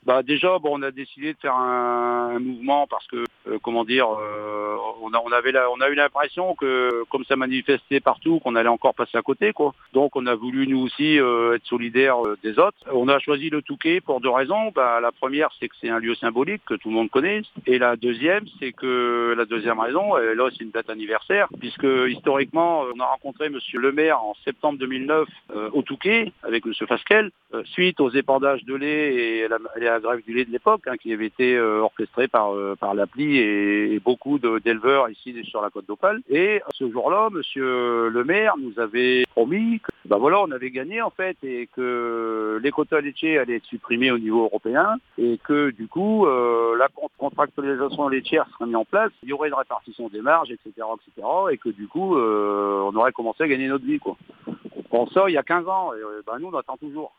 Bah déjà, bon, on a décidé de faire un mouvement parce que, on a eu l'impression que, comme ça manifestait partout, qu'on allait encore passer à côté, quoi. Donc, on a voulu nous aussi être solidaires des autres. On a choisi le Touquet pour deux raisons. Bah, la première, c'est que c'est un lieu symbolique que tout le monde connaît, et la deuxième raison, là, c'est une date anniversaire, puisque historiquement, on a rencontré Monsieur le maire en septembre 2009 au Touquet avec Monsieur Fasquelle, suite aux épandages de lait et à la grève du lait de l'époque, hein, qui avait été orchestrée par l'appli et beaucoup d'éleveurs ici sur la côte d'Opale. Et ce jour-là, Monsieur le maire nous avait promis que, on avait gagné en fait, et que les quotas laitiers allaient être supprimés au niveau européen, et que du coup, la contractualisation laitière serait mise en place, il y aurait une répartition des marges, etc., et que du coup, on aurait commencé à gagner notre vie, quoi. On prend ça il y a 15 ans, et nous on attend toujours.